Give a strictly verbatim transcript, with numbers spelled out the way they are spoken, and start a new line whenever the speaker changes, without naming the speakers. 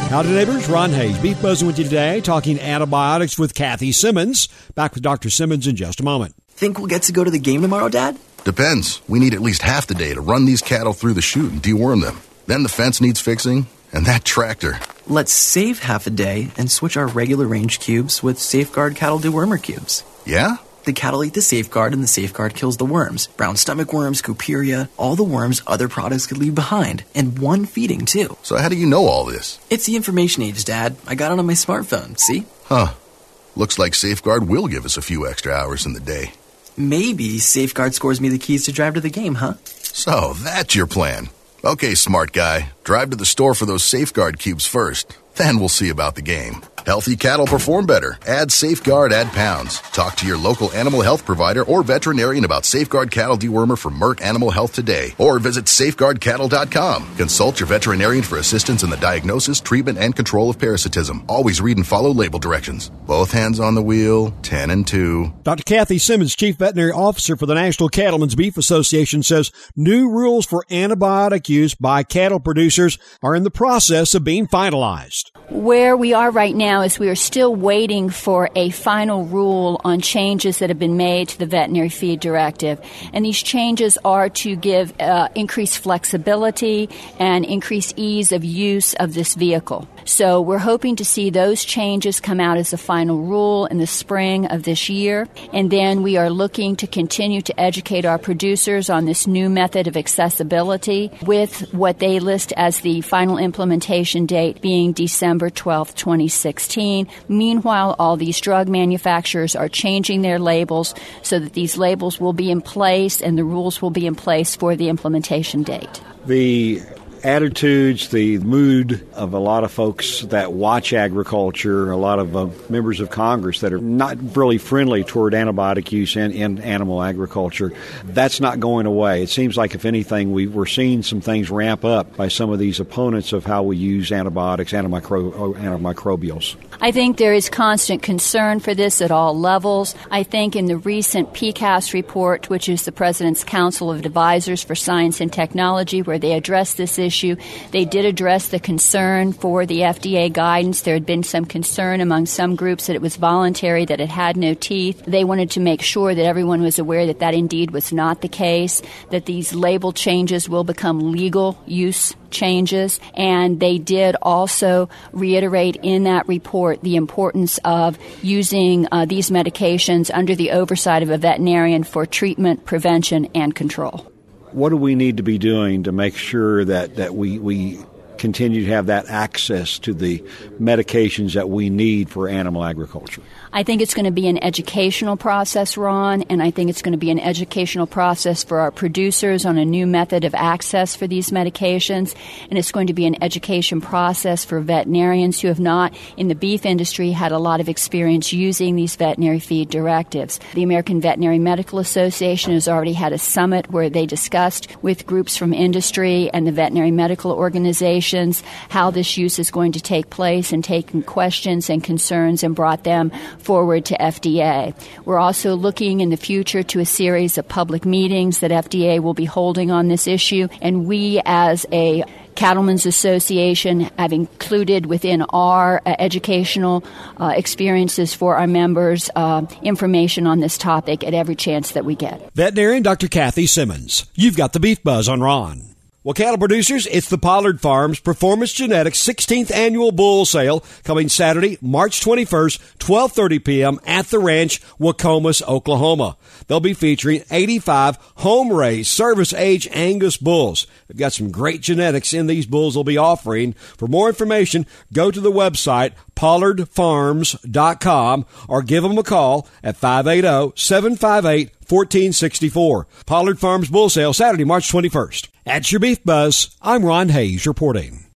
Howdy, neighbors. Ron Hayes, Beef Buzzing with you today, talking antibiotics with Kathy Simmons. Back with Doctor Simmons in just a moment.
Think we'll get to go to the game tomorrow, Dad?
Depends. We need at least half the day to run these cattle through the chute and deworm them. Then the fence needs fixing, and that tractor.
Let's save half a day and switch our regular range cubes with Safeguard Cattle Dewormer cubes.
Yeah?
The cattle eat the Safeguard, and the Safeguard kills the worms. Brown stomach worms, Cooperia, all the worms other products could leave behind. And one feeding, too.
So how do you know all this?
It's the information age, Dad. I got it on my smartphone, see?
Huh. Looks like Safeguard will give us a few extra hours in the day.
Maybe Safeguard scores me the keys to drive to the game, huh?
So that's your plan. Okay, smart guy. Drive to the store for those Safeguard cubes first. Then we'll see about the game. Healthy cattle perform better. Add Safeguard, add pounds. Talk to your local animal health provider or veterinarian about Safeguard Cattle Dewormer from Merck Animal Health today. Or visit safeguard cattle dot com. Consult your veterinarian for assistance in the diagnosis, treatment, and control of parasitism. Always read and follow label directions. Both hands on the wheel, ten and two.
Doctor Kathy Simmons, Chief Veterinary Officer for the National Cattlemen's Beef Association, says new rules for antibiotic use by cattle producers are in the process of being finalized.
Where we are right now is we are still waiting for a final rule on changes that have been made to the veterinary feed directive. And these changes are to give uh, increased flexibility and increased ease of use of this vehicle. So we're hoping to see those changes come out as a final rule in the spring of this year. And then we are looking to continue to educate our producers on this new method of accessibility with what they list as the final implementation date being December twelfth, twenty sixteen. Meanwhile, all these drug manufacturers are changing their labels so that these labels will be in place and the rules will be in place for the implementation date.
The attitudes, the mood of a lot of folks that watch agriculture, a lot of uh, members of Congress that are not really friendly toward antibiotic use in, in animal agriculture, that's not going away. It seems like, if anything, we, we're seeing some things ramp up by some of these opponents of how we use antibiotics, antimicro- antimicrobials.
I think there is constant concern for this at all levels. I think in the recent P C A S report, which is the President's Council of Advisors for Science and Technology, where they addressed this issue, they did address the concern for the F D A guidance. There had been some concern among some groups that it was voluntary, that it had no teeth. They wanted to make sure that everyone was aware that that indeed was not the case, that these label changes will become legal use changes. And they did also reiterate in that report the importance of using uh, these medications under the oversight of a veterinarian for treatment, prevention, and control.
What do we need to be doing to make sure that, that we, we continue to have that access to the medications that we need for animal agriculture?
I think it's going to be an educational process, Ron, and I think it's going to be an educational process for our producers on a new method of access for these medications, and it's going to be an education process for veterinarians who have not, in the beef industry, had a lot of experience using these veterinary feed directives. The American Veterinary Medical Association has already had a summit where they discussed with groups from industry and the veterinary medical organizations how this use is going to take place, and taken questions and concerns and brought them forward to F D A. We're also looking in the future to a series of public meetings that F D A will be holding on this issue, and we as a Cattlemen's Association have included within our uh, educational uh, experiences for our members uh, information on this topic at every chance that we get.
Veterinarian Doctor Kathy Simmons. You've got the Beef Buzz on Ron. Well, cattle producers, it's the Pollard Farms Performance Genetics sixteenth Annual Bull Sale coming Saturday, March twenty-first, twelve thirty p.m. at the ranch, Wacomas, Oklahoma. They'll be featuring eighty-five home-raised service-age Angus bulls. They've got some great genetics in these bulls they'll be offering. For more information, go to the website pollard farms dot com or give them a call at five eight zero, seven five eight, one four six four. Pollard Farms Bull Sale, Saturday, March twenty-first. At your Beef Buzz, I'm Ron Hayes reporting.